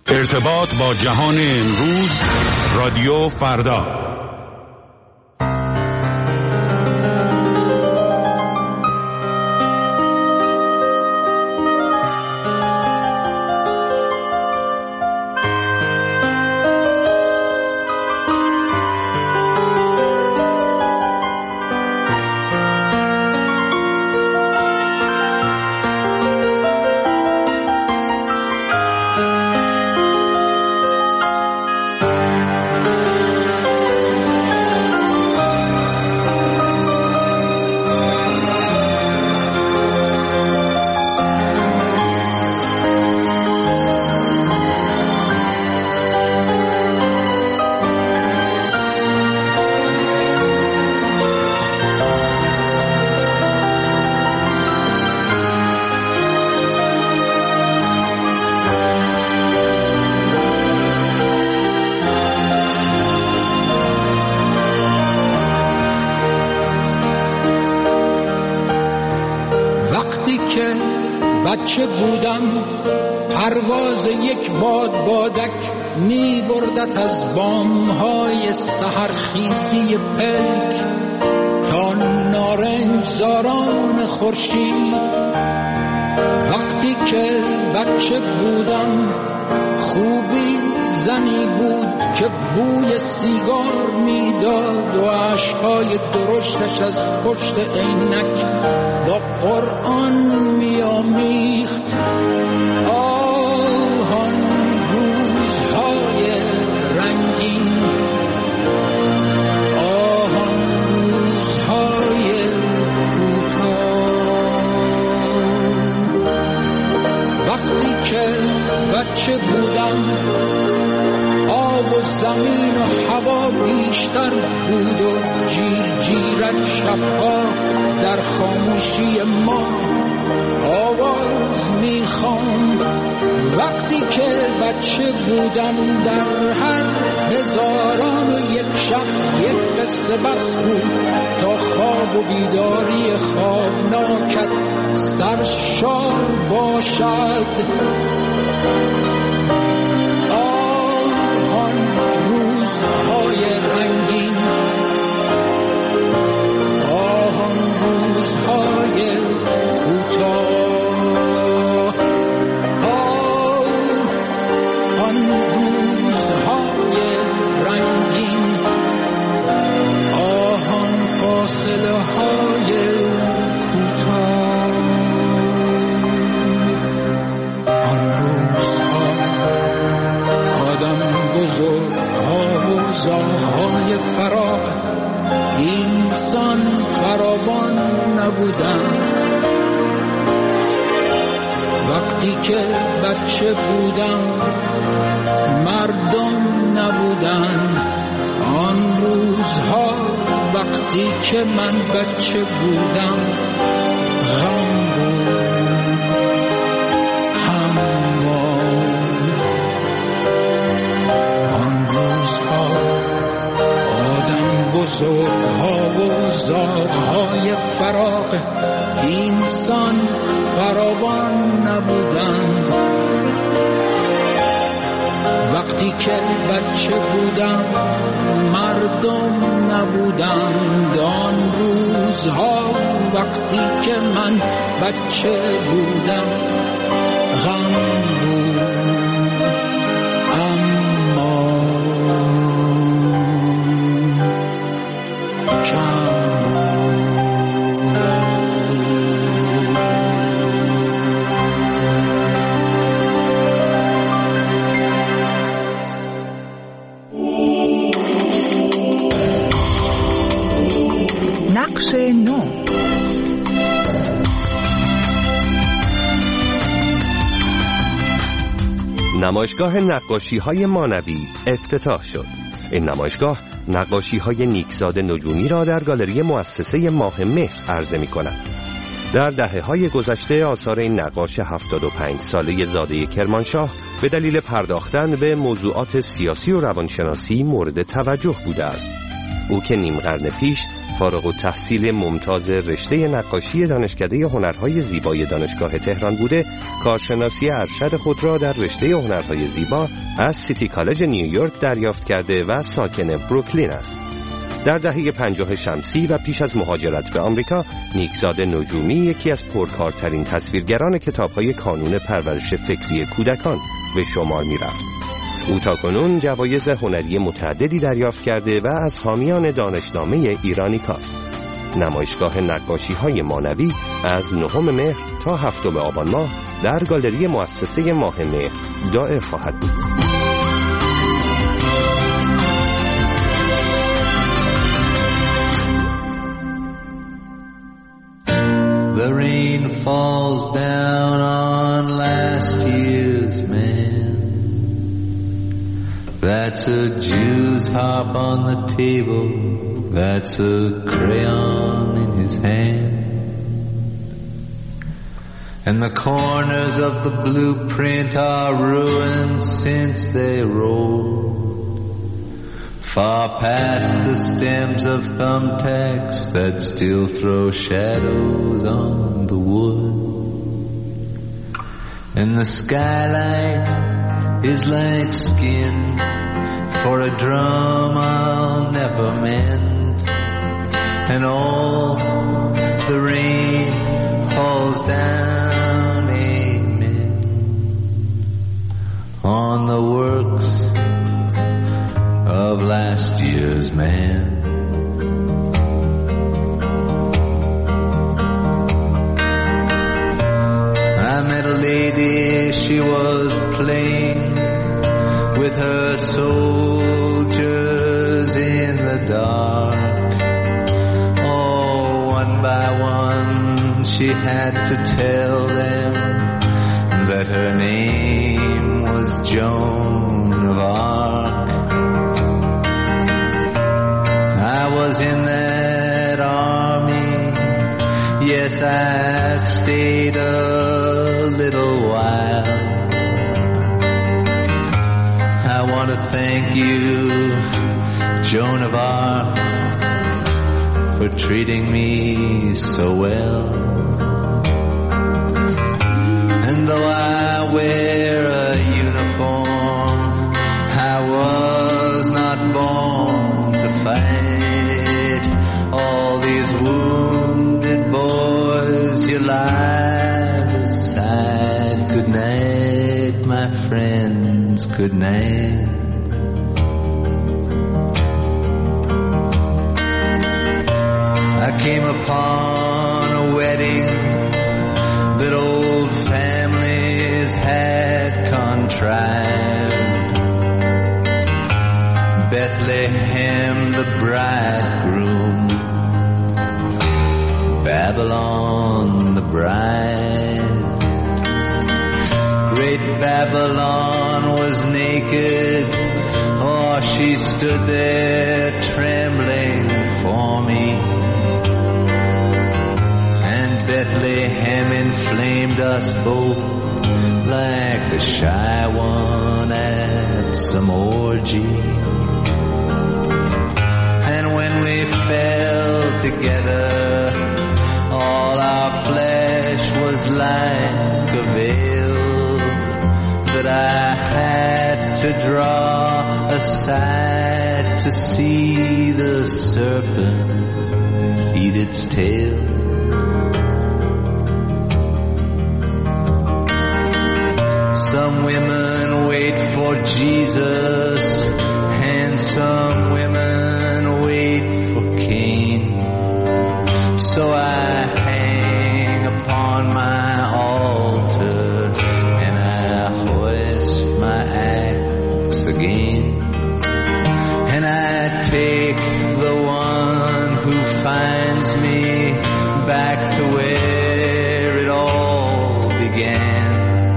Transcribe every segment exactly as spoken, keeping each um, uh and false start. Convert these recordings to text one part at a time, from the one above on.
ارتباط با جهان امروز، رادیو فردا. بچه بودم پرواز یک باد بادک می بردت از بامهای سحرخیزی پلک تا نارنج زاران خورشید. وقتی که بچه بودم خوبی زنی بود که بوی سیگار میداد و اشکهای درشتش از پشت عینک با قرآن میامیخت. آهان روزهای رنگین، آهان روزهای کوتاه. وقتی که بچه بودم آب و زمین و هوا بیشتر بود و جیر جیرک شبها در خاموشی ما آواز میخواند. وقتی که بچه بودم در هر هزاران و یک شب یک قصه بس بود تا خواب و بیداری خوابناکت سرشار باشد. آهان روزهای رنگین، آهان روزهای کوتاه، آهان روزهای رنگین، آهان فاصله های کوتاه. آن روزها آدم بزرگها و زاغهای فراق انسان فراوان نبودند. وقتی که بچه بودم مردم نبودند. آن روزها وقتی که من بچه بودم غم بود. اما آن روزها آدم بزرگها و زاغهای فراق انسان فراوان نبودند. وقتی که بچه بودم مردم نبودند. آن روزها وقتی که من بچه بودم غم بود. اما کم بود. نقش نو. نمایشگاه نقاشی‌های مانوی افتتاح شد. این نمایشگاه نقاشی‌های نیکزاد نجومی را در گالری مؤسسه ماه مهر عرضه می‌کند. در دهه‌های گذشته آثار این نقاش هفتاد و پنج ساله زاده کرمانشاه به دلیل پرداختن به موضوعات سیاسی و روانشناسی مورد توجه بوده است. او که نیم قرن پیش فارغ التحصیل ممتاز رشته نقاشی دانشکده هنرهای زیبای دانشگاه تهران بوده، کارشناسی ارشد خود را در رشته هنرهای زیبا از سیتی کالج نیویورک دریافت کرده و ساکن بروکلین است. در دهه پنجاه شمسی و پیش از مهاجرت به آمریکا، نیکزاد نجومی یکی از پرکارترین تصویرگران کتاب‌های کانون پرورش فکری کودکان به شمار می‌رفت. او تاکنون جوایز هنری متعددی دریافت کرده و از حامیان دانشنامه ایرانیکاست. نمایشگاه نقاشی‌های مانوی از نهم مهر تا هفتم آبان ماه در گالری مؤسسه ماه مهر دائر خواهد بود. The rain falls down on last year's man. That's a Jew's harp on the table. That's a crayon in his hand. And the corners of the blueprint are ruined since they rolled far past the stems of thumbtacks that still throw shadows on the wood. And the skylight is like skin for a drum I'll never mend. And all the rain falls down, amen, on the works of last year's man. I met a lady, she was playing with her soldiers in the dark. Oh, one by one she had to tell them that her name was Joan of Arc. I was in that army, yes, I stayed a little while. I want to thank you, Joan of Arc, for treating me so well. And though I wear a uniform, I was not born to fight. All these wounded boys you lie beside. Good night, my friends, good night. I came upon a wedding that old families had contrived. Bethlehem, the bridegroom, Babylon, the bride. Great Babylon was naked, oh, she stood there trembling for me. And Bethlehem inflamed us both like the shy one at some orgy. And when we fell together, all our flesh was like a veil that I had to draw aside to see the serpent eat its tail. Some women wait for Jesus, and some women wait for Cain. So I hang upon my altar and I hoist my axe again. And I take the one who finds me back to where it all began.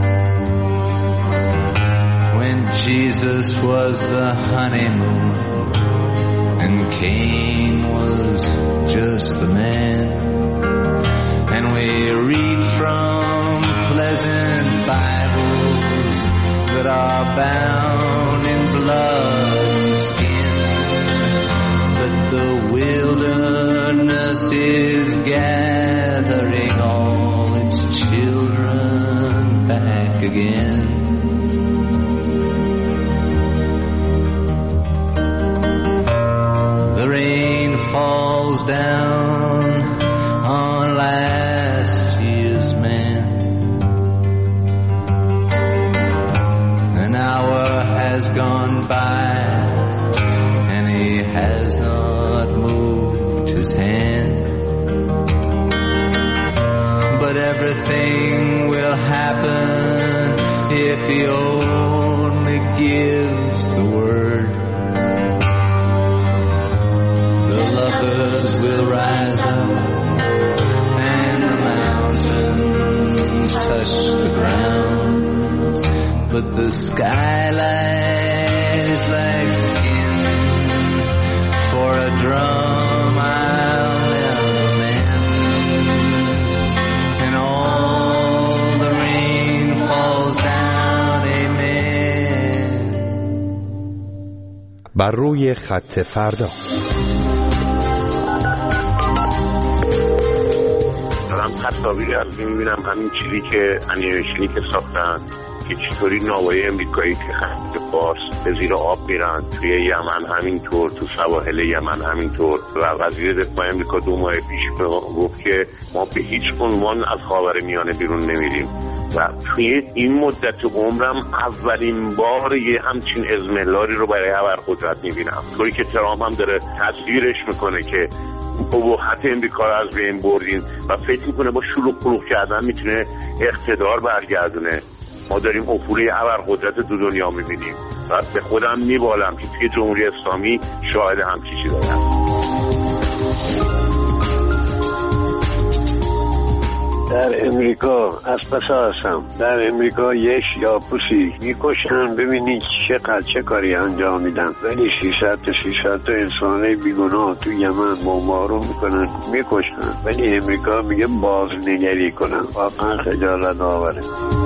When Jesus was the honeymoon and Cain was just the man. And we read from pleasant Bibles that are bound in blood and skin, but the wilderness is gathering all its children back again. The rain falls down on last year's man. An hour has gone by and he has not moved his hand. But everything will happen if he only gives the word. The lovers will rise up and the mountains touch the ground. But the skyline is like skin for a drum I'll never mend. And all the rain falls down, amen. بر روی خط فردا. دارم تصاویری از این میبینم، همین چیزی که انیمیشنی که ساختن که چطوری ناوهای امریکایی که خط فارس به زیر آب میرن، توی یمن همینطور، تو سواحل یمن همینطور. و وزیر دفاع امریکا دو ماه پیش گفت که ما به هیچ عنوان از خاورمیانه بیرون نمیریم. و توی این مدت عمرم اولین بار یه همچین اضمحلاری رو برای ابرقدرت میبینم، طوری که ترامپ هم داره تصویرش میکنه که ابهت امریکا رو از بین بردین و فکر میکنه با شلوغ پلوغ کردن میتونه اقتدار برگردونه. ما داریم افوله ابرقدرت دو دنیا میبینیم و به خودم میبالم که توی جمهوری اسلامی شاهد همچین چیزی دارم. در امریکا از پسا هستم. در امریکا یک یاپوسی میکشن، ببینید چقدر چه کاری انجام میدن. ولی سیصد تا سیصد تا انسانه بیگناه تو یمن بمبارون میکنن، میکشن. ولی امریکا میگه بازنگری کنن. واقعا خجالت آوره.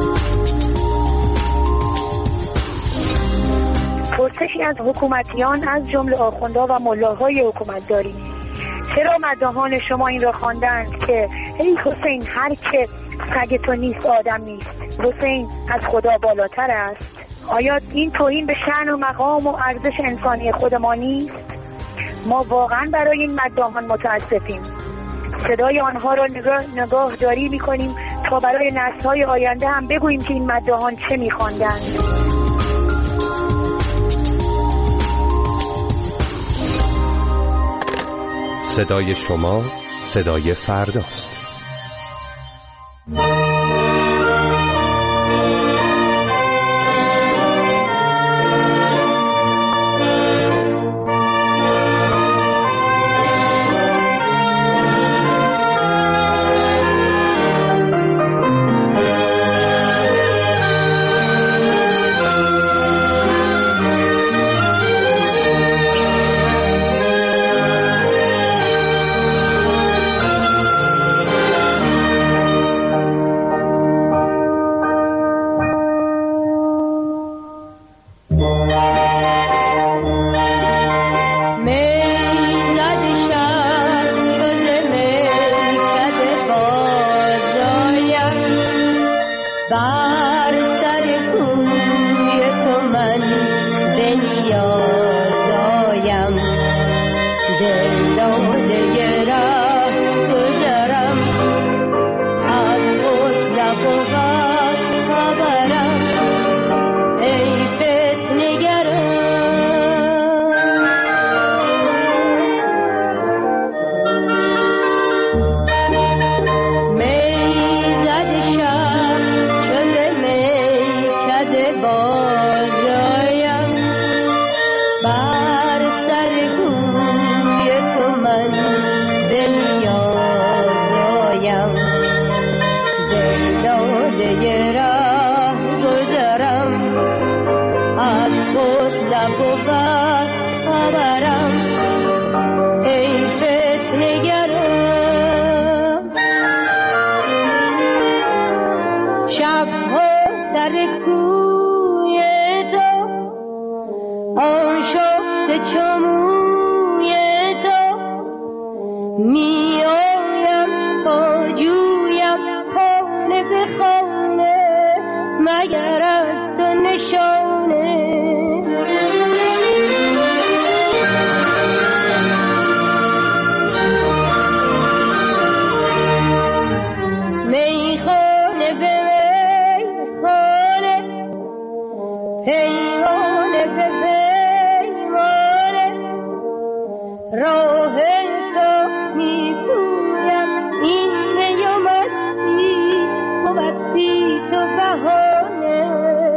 پرسشی از حکومتیان از جمله آخوندها و ملاهای حکومتداری: چرا مداحان شما این را خواندند که ای حسین، هر که سگ تو نیست آدم نیست، حسین از خدا بالاتر است؟ آیا این توهین به شأن و مقام و ارزش انسانی خود ما نیست؟ ما واقعا برای این مداحان متاسفیم. صدای آنها را نگاه, نگاه داری میکنیم تا برای نسل‌های آینده هم بگوییم که این مداحان چه میخواندند. صدای شما صدای فرداست. چموی تو می مگر از تو نشانه میخانه به میخانه پیمانه به پیمانه راه تو میگویم این می و مستی بود بی تو بهانه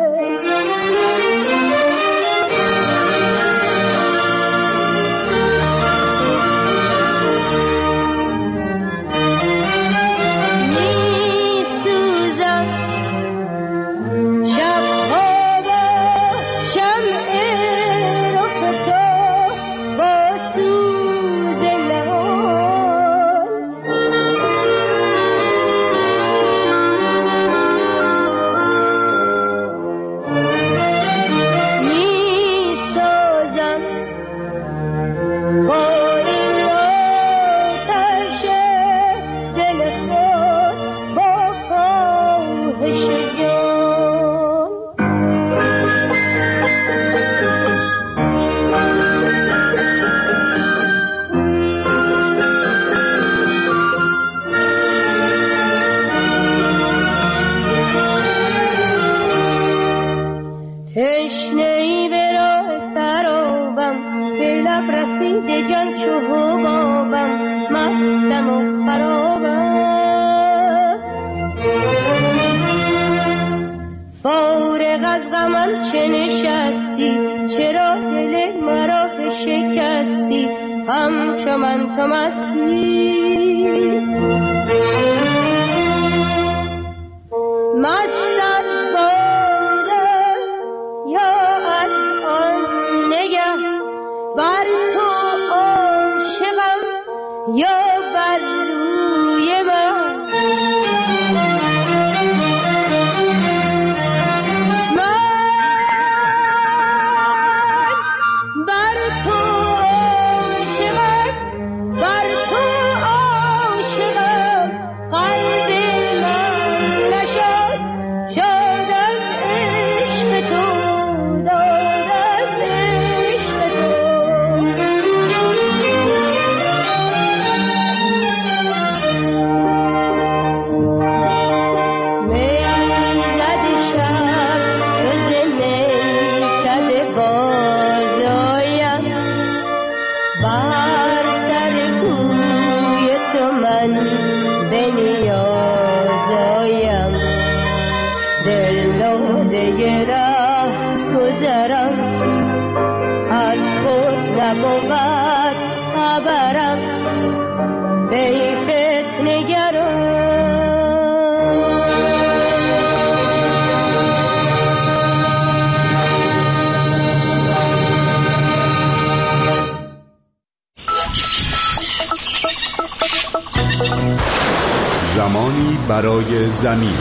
زمانی برای زمین.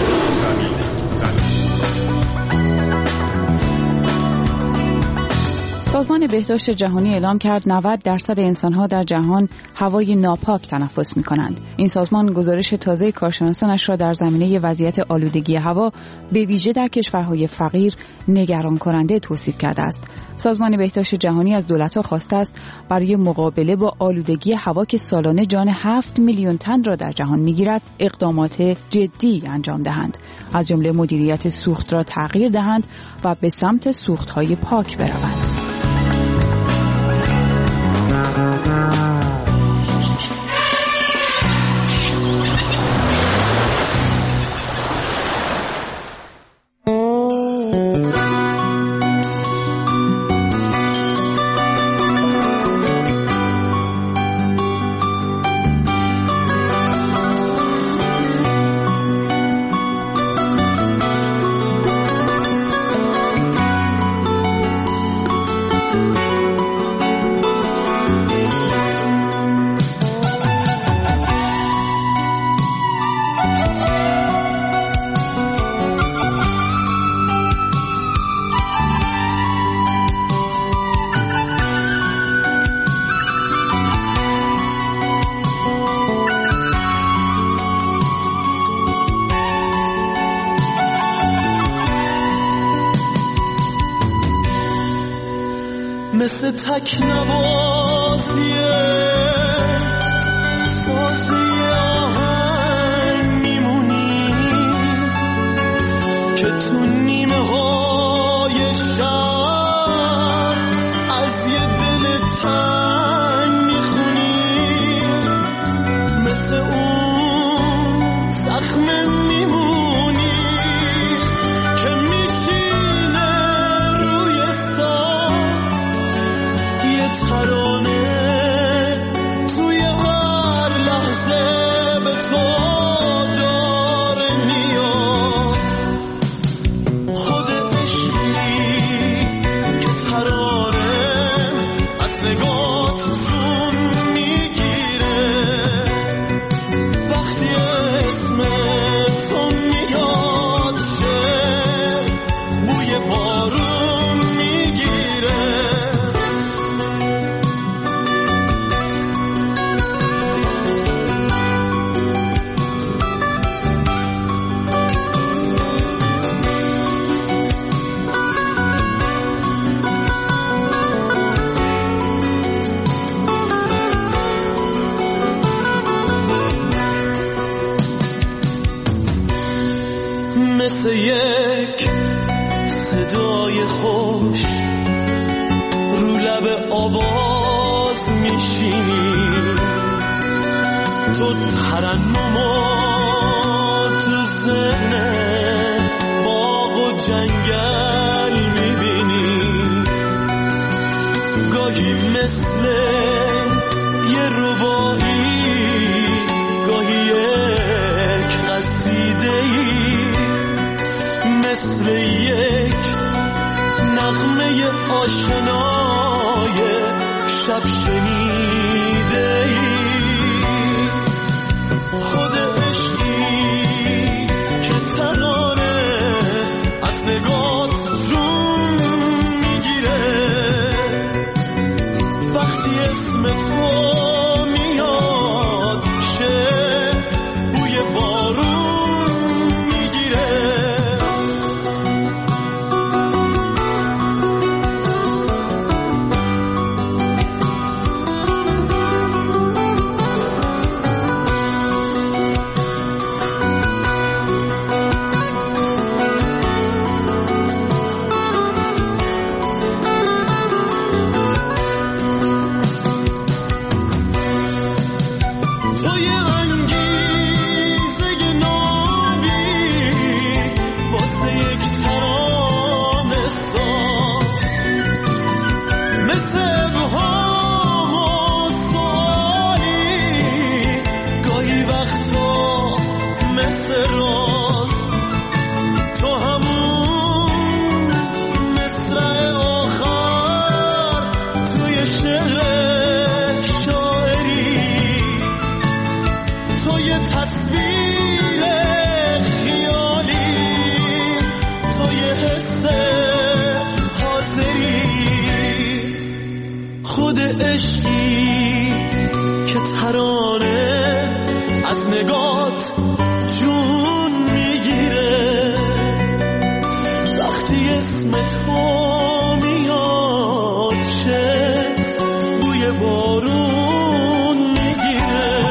سازمان بهداشت جهانی اعلام کرد نود درصد انسان‌ها در جهان هوای ناپاک تنفس می‌کنند. این سازمان گزارش تازه کارشناسانش را در زمینه وضعیت آلودگی هوا به ویژه در کشورهای فقیر نگران کننده توصیف کرده است. سازمان بهداشت جهانی از دولت‌ها خواسته است برای مقابله با آلودگی هوا که سالانه جان هفت میلیون تن را در جهان می‌گیرد اقدامات جدی انجام دهند، از جمله مدیریت سوخت را تغییر دهند و به سمت سوخت‌های پاک بروند. مثل تکنوازیه سازی آهنگ میمونی که تو نیمه های شب از یه دل تنگ میخونی مثل اون زخم میمونی که میشینه روی ساز یه ترانه توی هر لحظه به تو داره میاد خود عشقی که ترانه از نگات جون میگیره وقتی اسم تو میاد شه بوی بارون میگیره مثل یک صدای خوش رو لب آواز میشینی تو ترنمو تو ذهن باغ و جنگل میبینی گاهی مثل یه ربایی گاهی یک قصیده‌ای مثل یک نغمه آشنای شب شنیده‌ای خود عشقی که ترانه از نگات جون میگیره وقتی اسم تو میاد شه بوی بارون میگیره تو یه انگیزه نابی واسه یک ترانه ساز مثل ابهام و سوالی گاهی وقتا مثل راز تو همون مصرع آخر توی شعر شاعری تو یه تصویر خیالی تو یه حس حاضری خود عشقی که ترانه از نگات جون میگیره وقتی اسم تو میاد شه بوی بارون میگیره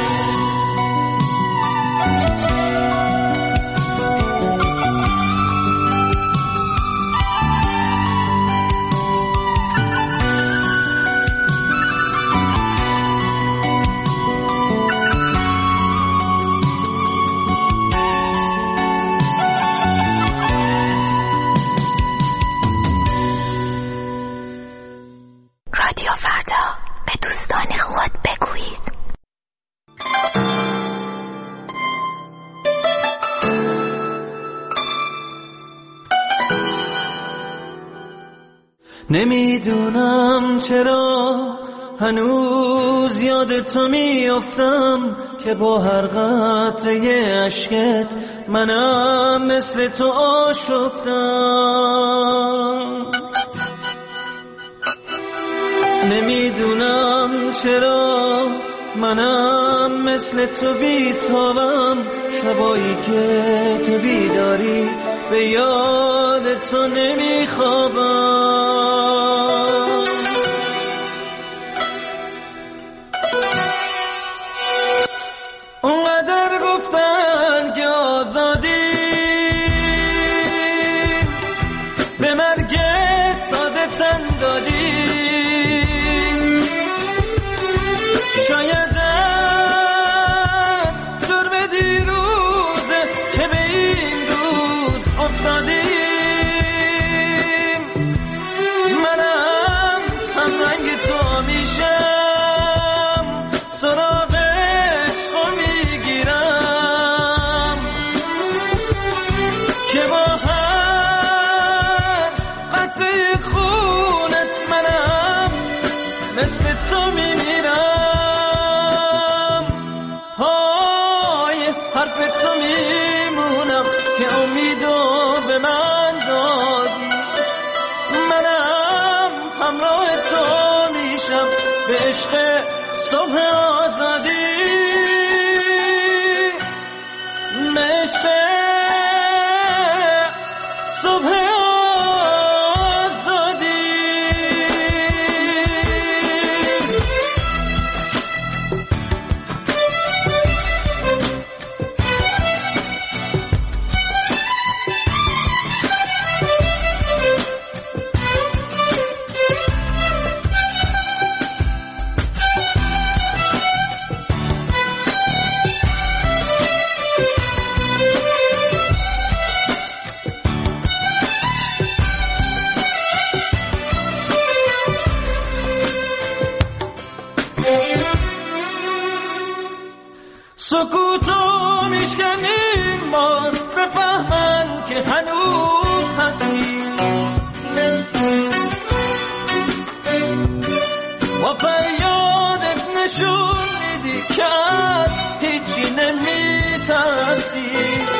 رادیو فردا به دوستان خود بگویید. نمیدونم چرا هنوز یاد تو میافتم که با هر قطره اشکت منم مثل تو آشفتم نمیدونم چرا منم مثل تو بیتابم شبایی که تو بیداری به یاد تو نمیخوابم به مرگ ساده تن دادی. شاید از جرم دیروزه که به این روز افتادیم. منم هم رنگ تو میشم، سراغ عشقو میگیرم که با هر قطره خونت منم مثل تو میمیرم. های حرف تو میمونم که امیدو به من دادی. منم همراه تو میشم به عشق صبح آزادی، به عشق صبح آزادی. سکوتو میشکنیم بار بفهمن که هنوز هستی. با فریادت نشون میدی که از هیچی نمیترسی.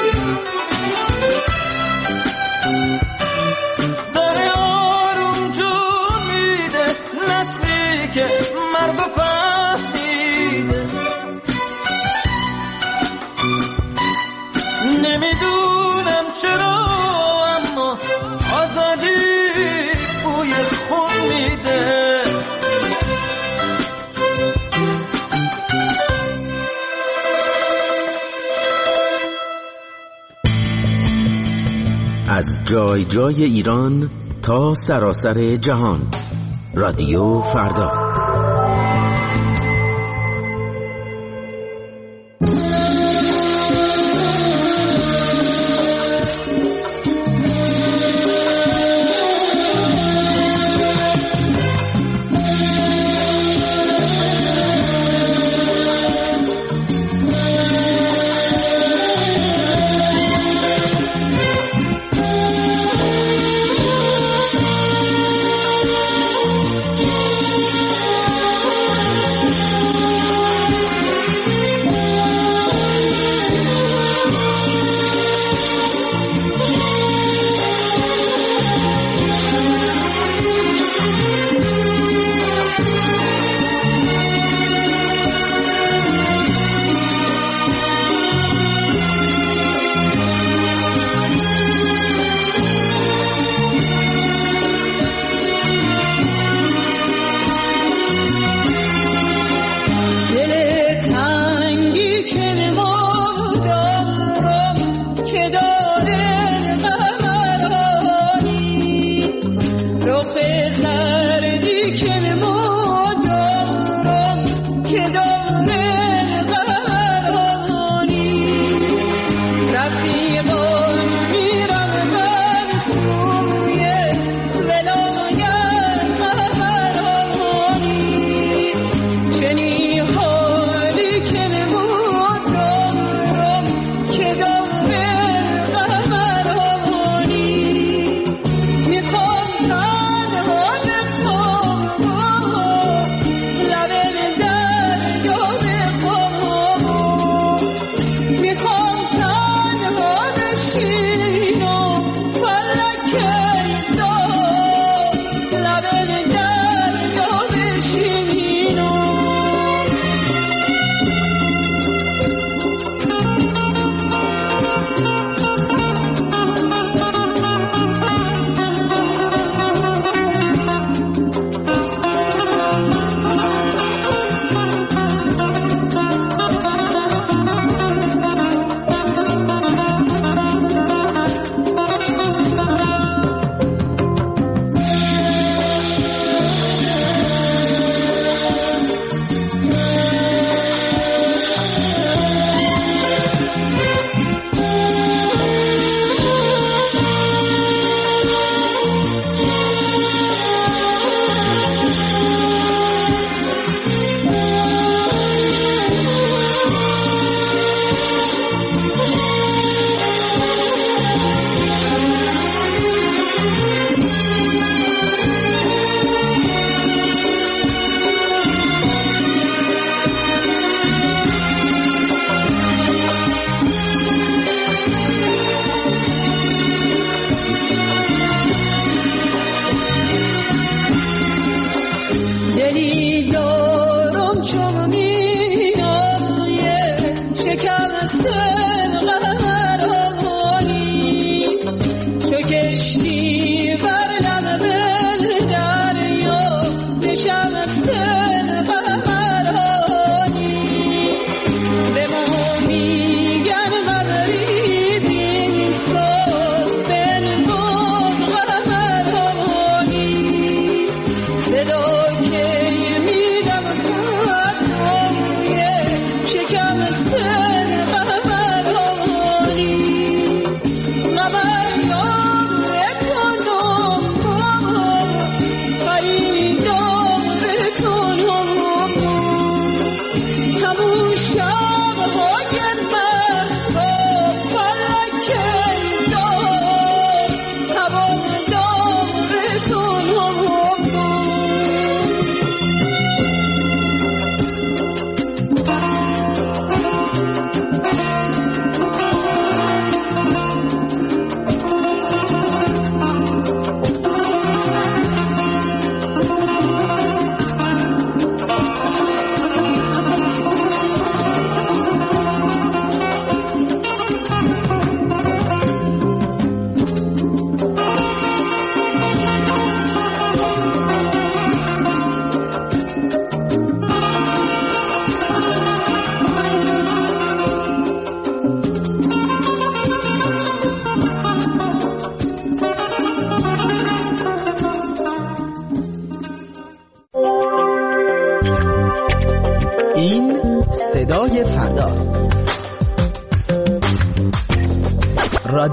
داره آروم جون میده نسلی که مرگو فهمیده. نمیدونم چرا اما آزادی بوی خون میده. از جای جای ایران تا سراسر جهان، رادیو فردا.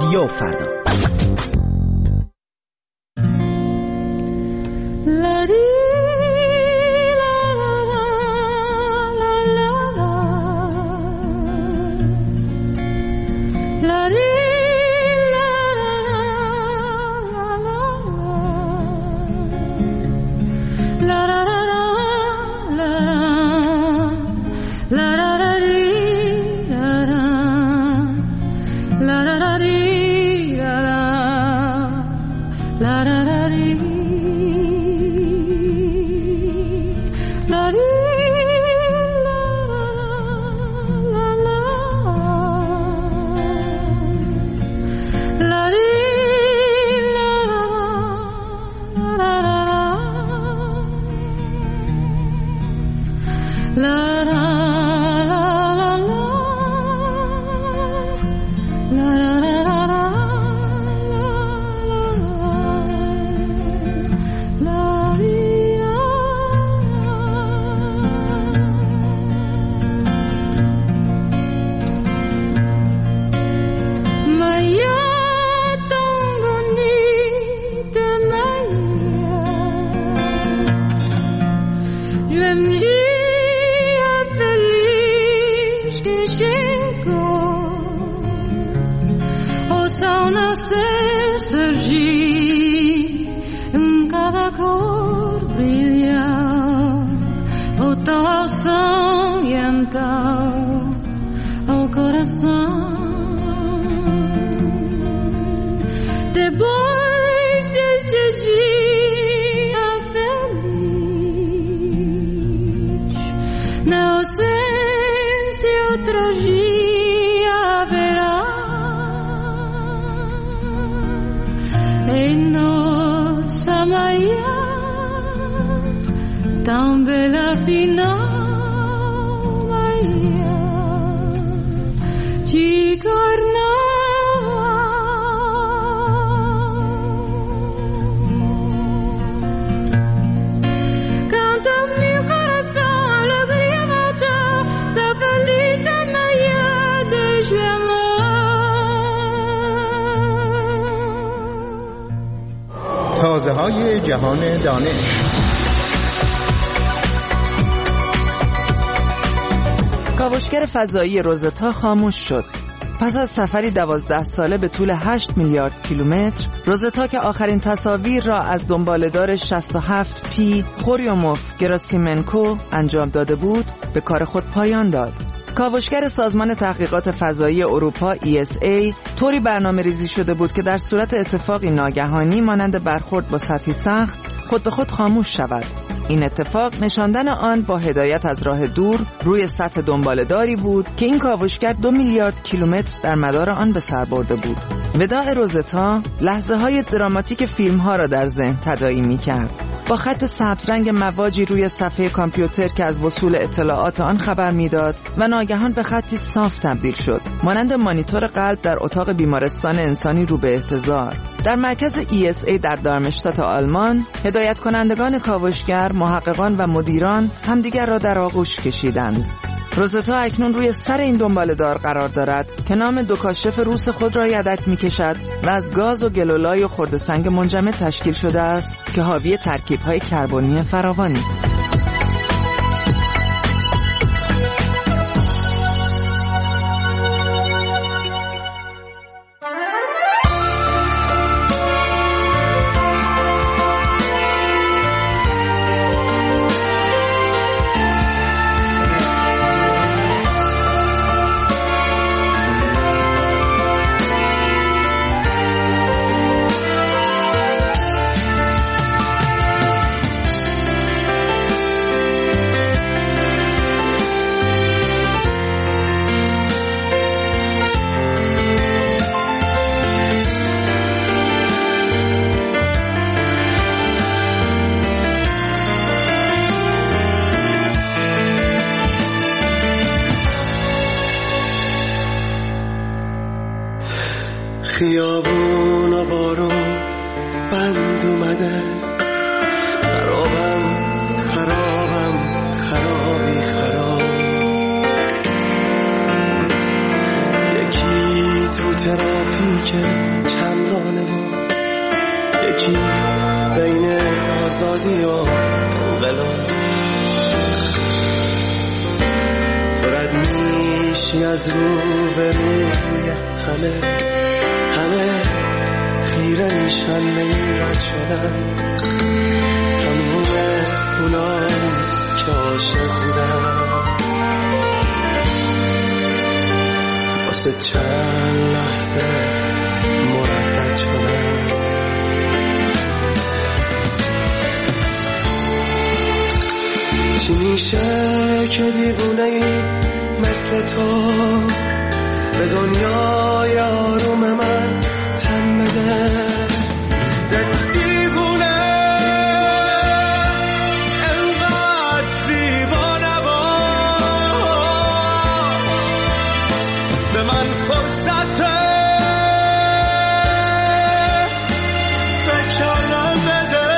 رادیو فردا. تازه های جهان دانش. کاوشگر فضایی روزتا خاموش شد. پس از سفری دوازده ساله به طول هشت میلیارد کیلومتر، روزتا که آخرین تصاویر را از دنباله‌دار شصت و هفت پی خوریوموف گراسیمنکو انجام داده بود، به کار خود پایان داد. کاوشگر سازمان تحقیقات فضایی اروپا ای اس ای طوری برنامه ریزی شده بود که در صورت اتفاقی ناگهانی مانند برخورد با سطحی سخت خود به خود خاموش شود. این اتفاق نشاندن آن با هدایت از راه دور روی سطح دنباله‌داری بود که این کاوشگر دو میلیارد کیلومتر در مدار آن به سر برده بود. وداع روزتا لحظه های دراماتیک فیلم ها را در ذهن تداعی می کرد. با خط سبز رنگ مواجی روی صفحه کامپیوتر که از وصول اطلاعات آن خبر میداد و ناگهان به خطی صاف تبدیل شد، مانند مانیتور قلب در اتاق بیمارستان انسانی رو به احتضار. در مرکز ای اس ای در دارمشتات آلمان، هدایت کنندگان کاوشگر، محققان و مدیران همدیگر را در آغوش کشیدند. روزتا اکنون روی سر این دنباله‌دار قرار دارد که نام دو کاشف روس خود را یدک می‌کشد و از گاز و گلولای و خردسنگ منجمد تشکیل شده است که حاوی ترکیب‌های کربنی فراوانی است. خیابون و بارون بند اومده، خرابم خرابم خرابی خراب. یکی تو ترافیکه آزادی و انقلاب. تو رد میشی از رو به روی همه، همه خیره میشن به این رد شدن. تموم اونایی که عاشق بودن واسه چند لحظه مردد شدن. چی میشه که دیوونه ای مثل تو به دنیای آروم من تن بده؟ دیوونه انقدر زیبا نباش، به من فرصت فکر کردن بده.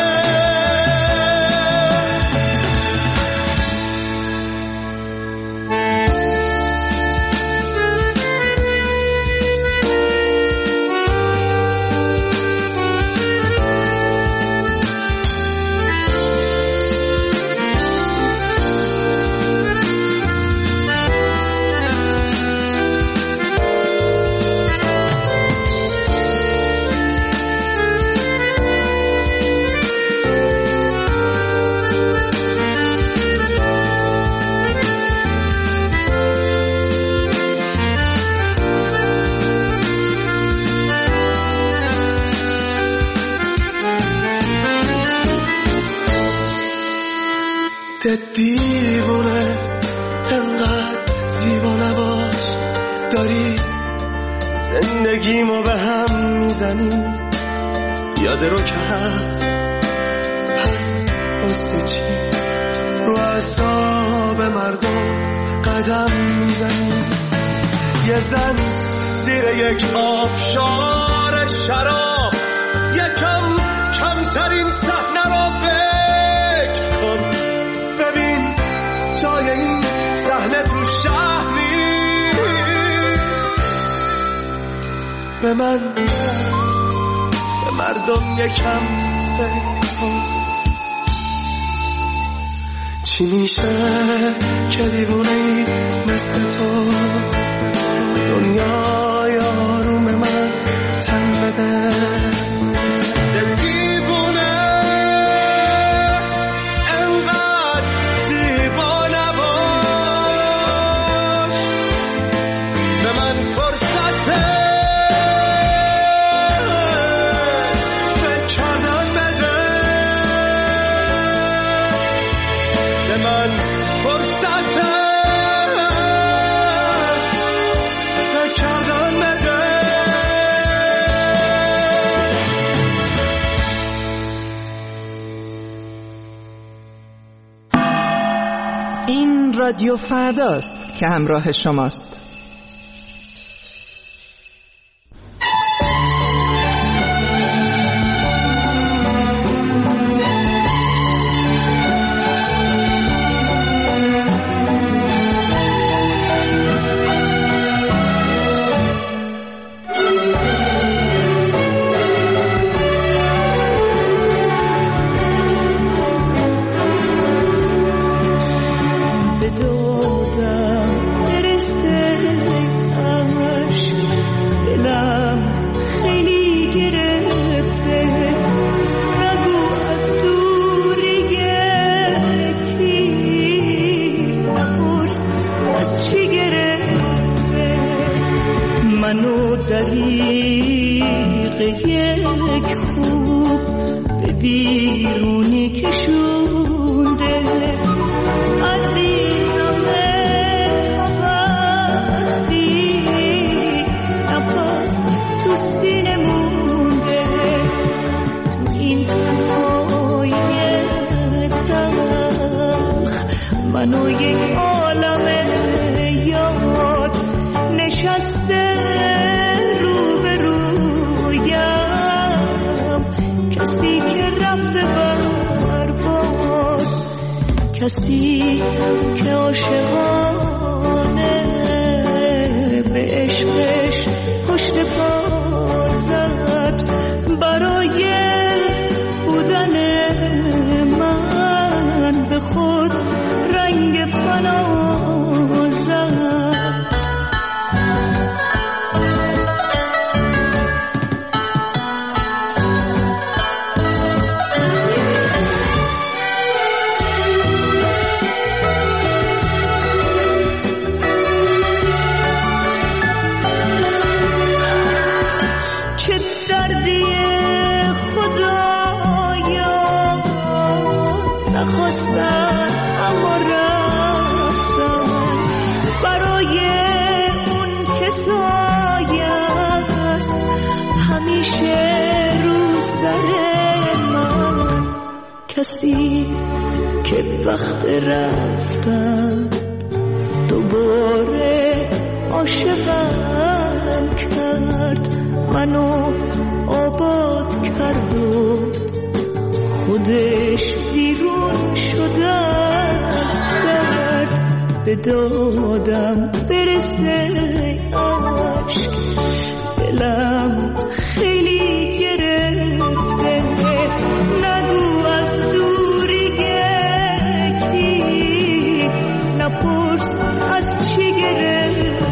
دیوونه انقدر زیبا نباش، داری زندگیمو به هم میزنی. یاد رو که هست، پس واسه چی رو اعصاب مردم قدم میزنی؟ یه زن زیر یک آبشار شراب، یکم کمترین صحنه رو فکر کن. ببین جای این صحنه تو شهر نیست. به من، به مردم یکم فکر کن. چی میشه که دیوونه ای مثل تو دنیای آروم من تن بده؟ رادیو فرداست که همراه شماست. کسی که عاشقانه به عشقش پشت پا زد برای بودن نخواستن اما رفتن برای اون که سایه است همیشه رو سر من، کسی که وقت رفتن دوباره عاشقم کرد، منو آباد کرد و خودش بیرون شده از درد، به دادم برسه عشق دلم خیلی گرفته، نگو از دوری گکی نپرس از چی گرفته.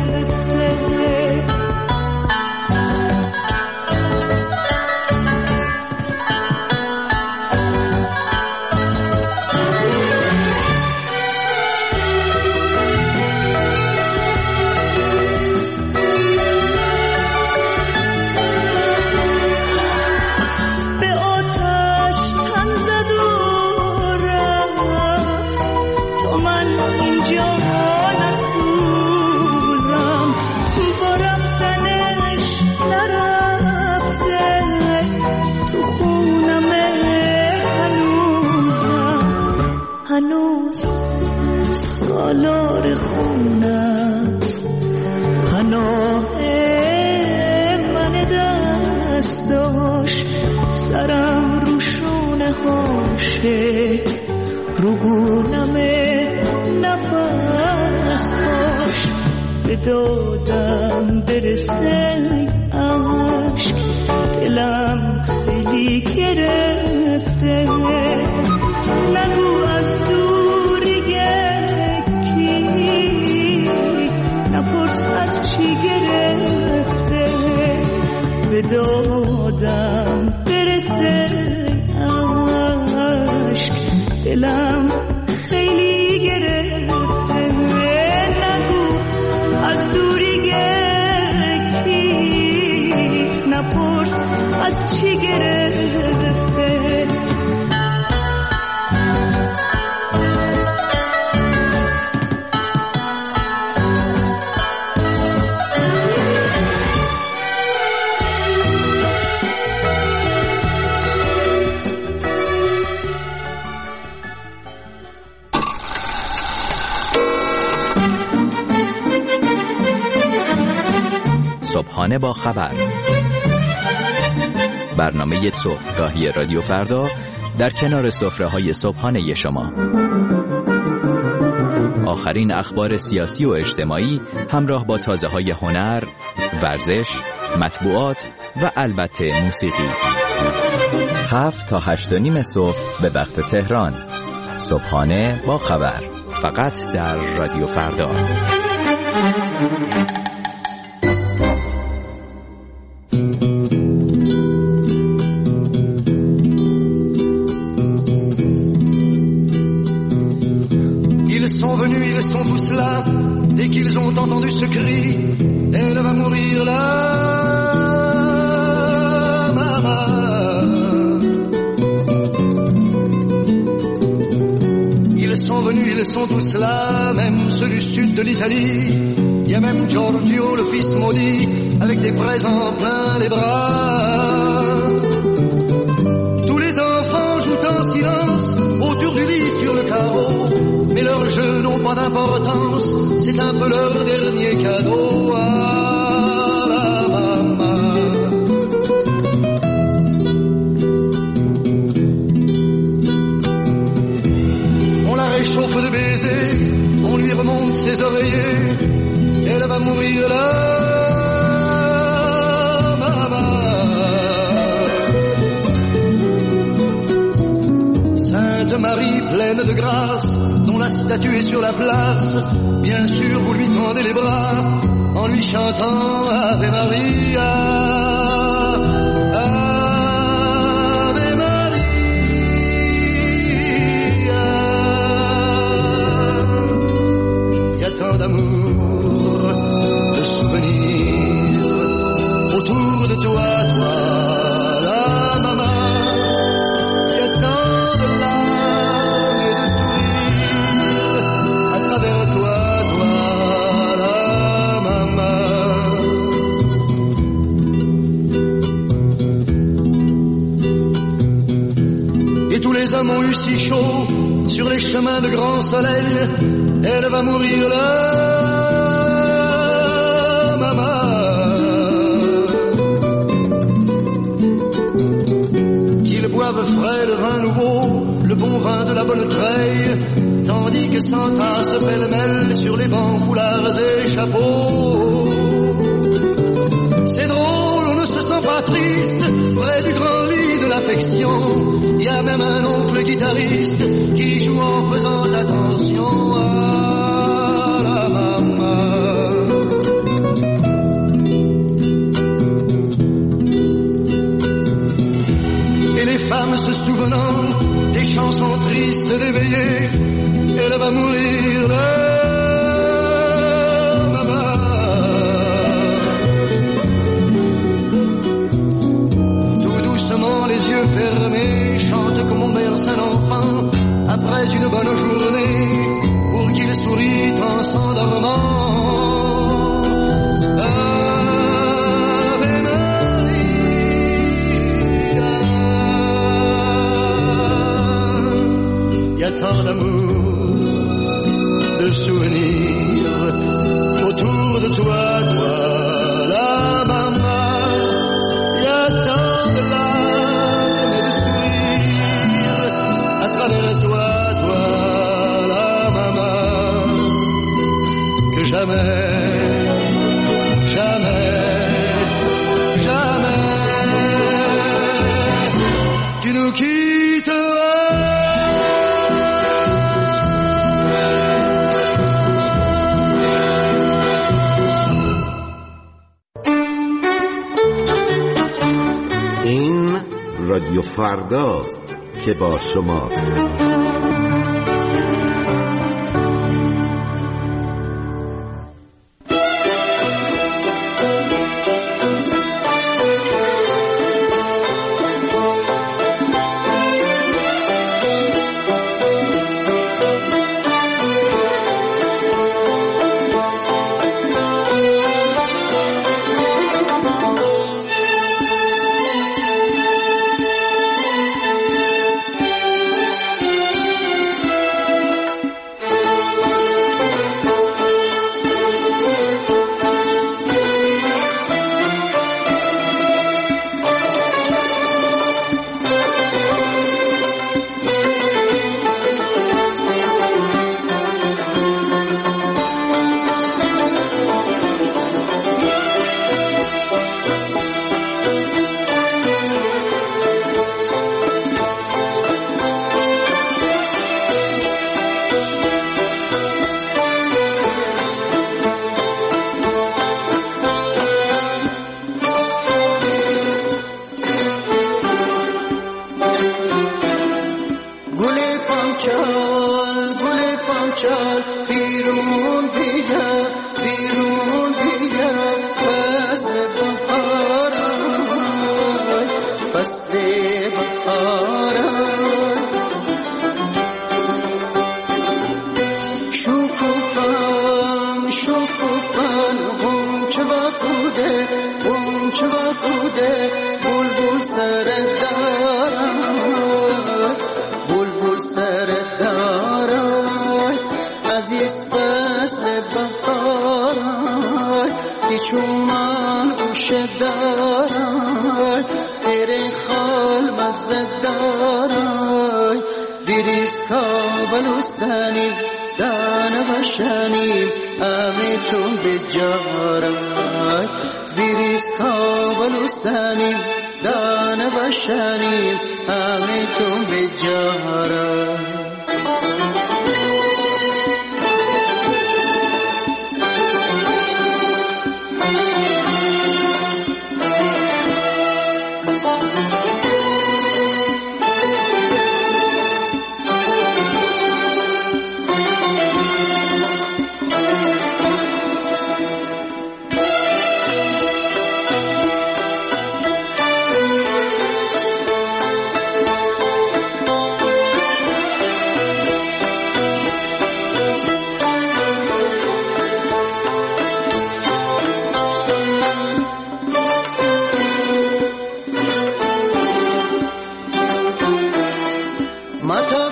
هنوز سالار خونست پناه من دست داشت، سرم رو شونه هاشه رو گونم نفس داشت، به دادم برسه عشق دلم خیلی گرفته، نگو از دوری یکی نپرس از چی گرفته، به دادم برسه عشق دلم خیلی گرفته، نگو از دوری یکی نپرس از چی گرفته. صبحانه با خبر، برنامه صبحگاهی رادیو فردا در کنار سفره‌های صبحانه شما. آخرین اخبار سیاسی و اجتماعی همراه با تازه‌های هنر، ورزش، مطبوعات و البته موسیقی. هفت تا هشت و نیم صبح به وقت تهران. صبحانه با خبر، فقط در رادیو فردا. Ils sont venus, ils sont tous là. Dès qu'ils ont entendu ce cri, elle va mourir là, maman. Ils sont venus, ils sont tous là, même ceux du sud de l'Italie. Il y a même Giorgio, le fils maudit, avec des présents plein les bras. Tous les enfants jouent en silence autour du lit sur le carreau. Mais leurs jeux n'ont pas d'importance, c'est un peu leur dernier cadeau à la maman. On la réchauffe de baisers, on lui remonte ses oreillers, elle va mourir là, maman. Sainte Marie pleine de grâce, dont la statue est sur la place, bien sûr vous lui tendez les bras en lui chantant Ave Maria, Ave Maria. Il y a tant d'amour, de souvenirs autour de toi, toi, la maman. Il y a tant de larmes et Et tous les hommes ont eu si chaud sur les chemins de grand soleil. Elle va mourir là, maman. Qu'ils boivent frais le vin nouveau, le bon vin de la bonne treille, tandis que s'entassent pêle-mêle sur les bancs, foulards et chapeaux. C'est drôle, on ne se sent pas triste près du grand lit de l'affection. Il y a même un oncle guitariste qui joue en faisant attention à la maman. Et les femmes se souvenant des chansons tristes d'éveillé, elle va mourir là, maman. Tout doucement, les yeux fermés, chante comme on berce un enfant après une bonne journée pour qu'il sourit en s'endormant. Ave Maria. Y a tant d'amour, de souvenirs autour de toi, toi, la maman. Y a tant de larmes et de sourires à travers toi, toi, la maman, que jamais, jamais, jamais tu nous quitteras. رادیو فرداست که با شماست.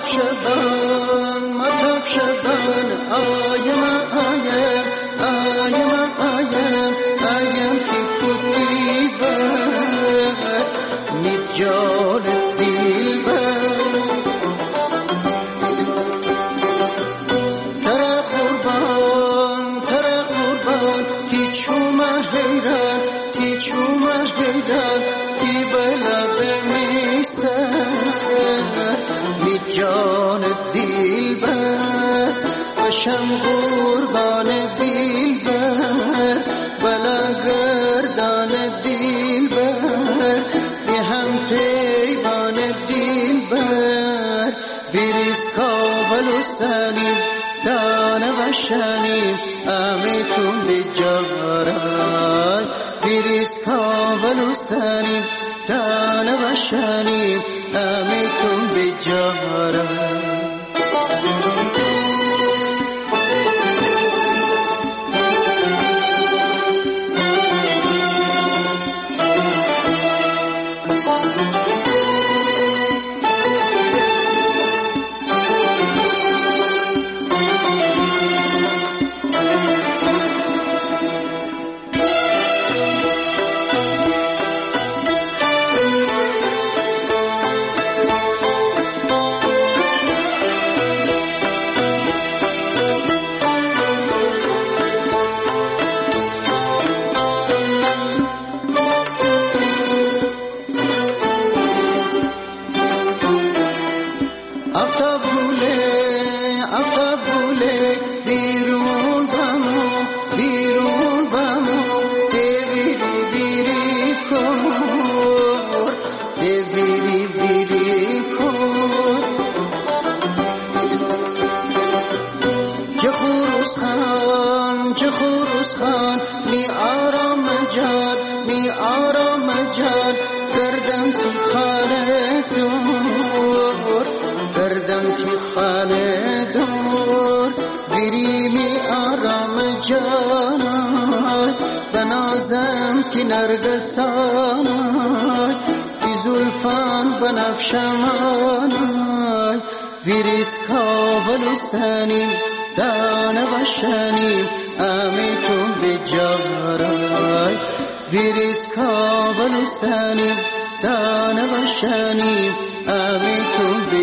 شبان مطب شبان آیم آیم آیم آیم آیم کی کتی بر نیجال دیل بر تر قربان تر قربان کی چومه حیران کی چومه حیران کی بلا بمیسن جان دیل بر بشم قربان دیل بر بلا گردان دیل بر یه هم پیوان دیل بر ویریز کابل و سنیم دانه و شنیم امیتون بجارای ویریز کابل و سنیم دانه و شنیم امیتون بجارای نرگسانای بی زلفان بنفشمانای ویریز کابل و سنیم دانه و شنیم امیتون بجارای ویریز کابل و سنیم دانه و شنیم امیتون